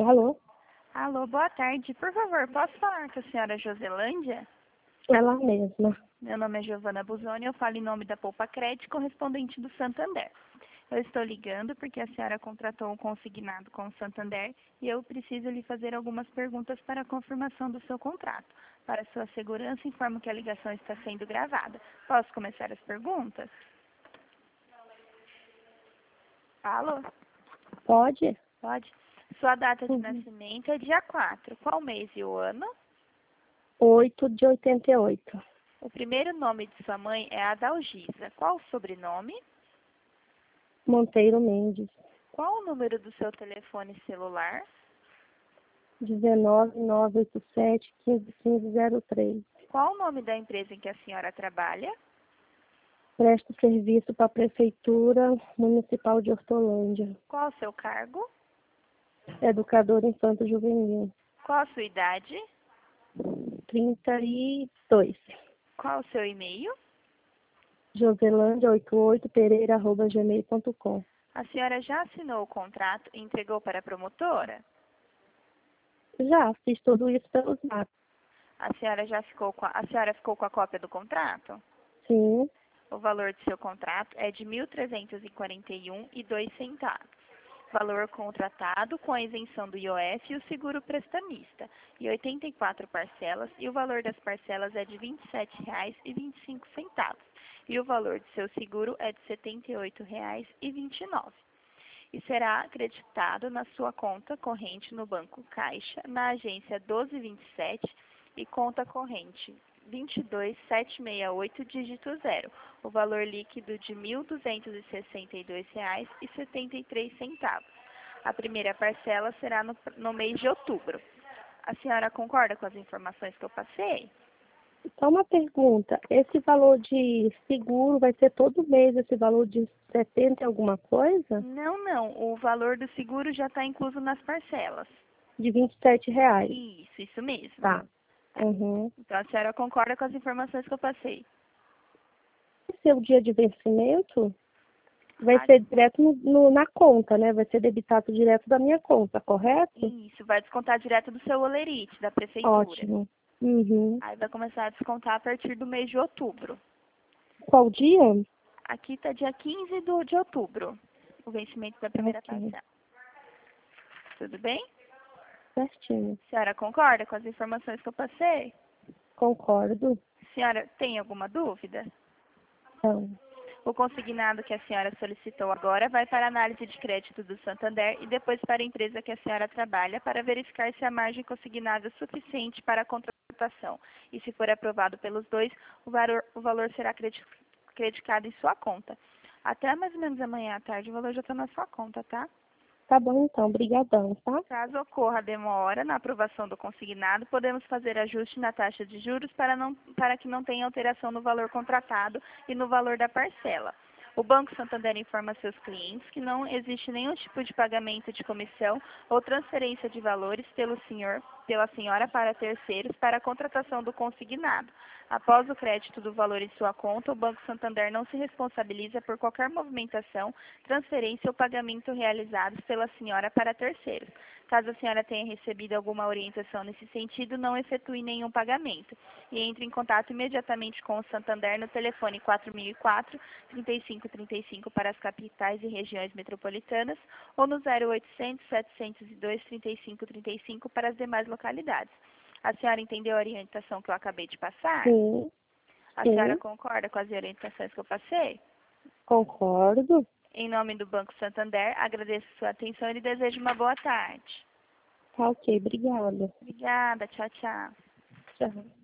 Alô? Alô, boa tarde. Por favor, posso falar com a senhora Joselândia? Ela mesma. Meu nome é Giovana Buzoni, eu falo em nome da Poupa Crédito, correspondente do Santander. Eu estou ligando porque a senhora contratou um consignado com o Santander e eu preciso lhe fazer algumas perguntas para a confirmação do seu contrato. Para sua segurança, informo que a ligação está sendo gravada. Posso começar as perguntas? Alô? Pode? Pode? Sua data de Uhum. nascimento é dia 4. Qual mês e o ano? 8 de 88. O primeiro nome de sua mãe é Adalgisa. Qual o sobrenome? Monteiro Mendes. Qual o número do seu telefone celular? 19987 151503. Qual o nome da empresa em que a senhora trabalha? Presto serviço para a Prefeitura Municipal de Hortolândia. Qual o seu cargo? Educador Infanto Juvenil. Qual a sua idade? 32. Qual o seu e-mail? Joselândia88pereira@gmail.com. A senhora já assinou o contrato e entregou para a promotora? Já fiz tudo isso pelos mapas. A senhora ficou com a cópia do contrato? Sim, O valor do seu contrato é de R$ 1.341,02. Valor contratado com a isenção do IOF e o seguro prestamista, e 84 parcelas, e o valor das parcelas é de R$ 27,25. E o valor de seu seguro é de R$ 78,29. E será acreditado na sua conta corrente no Banco Caixa, na agência 1227 e conta corrente 22768, dígito 0. O valor líquido de R$ 1.262,73. A primeira parcela será no mês de outubro. A senhora concorda com as informações que eu passei? só uma pergunta. Esse valor de seguro vai ser todo mês esse valor de 70 e alguma coisa? Não. O valor do seguro já está incluso nas parcelas. De R$ 27. Isso mesmo. Tá. Uhum. Então a senhora concorda com as informações que eu passei? Esse é o dia de vencimento? Vai Ah, ser direto na conta, né? Vai ser debitado direto da minha conta, correto? Isso, vai descontar direto do seu olerite, da prefeitura. Ótimo. Uhum. Aí vai começar a descontar a partir do mês de outubro. Qual dia? Aqui está dia 15 de outubro, o vencimento da primeira Ok. parcela. Tudo bem? Certinho. A senhora concorda com as informações que eu passei? Concordo. A senhora tem alguma dúvida? Então, O consignado que a senhora solicitou agora vai para a análise de crédito do Santander e depois para a empresa que a senhora trabalha para verificar se a margem consignada é suficiente para a contratação. E se for aprovado pelos dois, o valor será creditado em sua conta. Até mais ou menos amanhã à tarde o valor já está na sua conta, tá? tá bom então. Obrigadão, tá? Caso ocorra demora na aprovação do consignado, podemos fazer ajuste na taxa de juros para que não tenha alteração no valor contratado e no valor da parcela. O Banco Santander informa seus clientes que não existe nenhum tipo de pagamento de comissão ou transferência de valores pela senhora para terceiros para a contratação do consignado. Após o crédito do valor em sua conta, o Banco Santander não se responsabiliza por qualquer movimentação, transferência ou pagamento realizados pela senhora para terceiros. Caso a senhora tenha recebido alguma orientação nesse sentido, não efetue nenhum pagamento e entre em contato imediatamente com o Santander no telefone 4004-3535 para as capitais e regiões metropolitanas ou no 0800-702-3535 para as demais localidades. A senhora entendeu a orientação que eu acabei de passar? Sim. A senhora Sim. concorda com as orientações que eu passei? Concordo. Em nome do Banco Santander, agradeço sua atenção e lhe desejo uma boa tarde. Tá ok. Obrigada. Obrigada, tchau, tchau. Tchau.